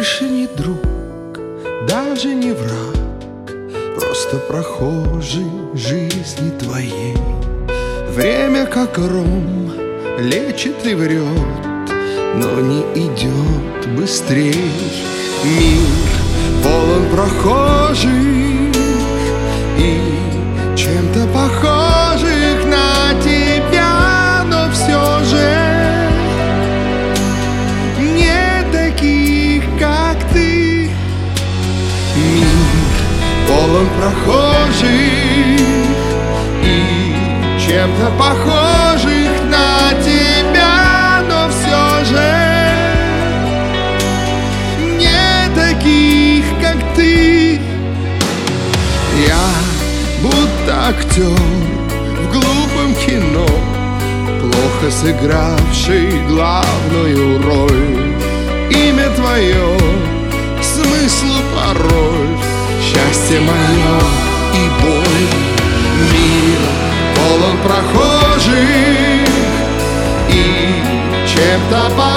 больше не друг, даже не враг, просто прохожий жизни твоей. Время как гром лечит и врет, но не идет быстрей. Мир полон прохожих и чем-то похожих на тебя, но все же не таких, как ты. Мир полон прохожих и чем-то похожих на тебя, но все же не таких, как ты. Я будто актер в глупом кино, плохо сыгравший главную роль. Имя твое смыслу порой, счастье мое и боль. Мир полон прохожих и чем-то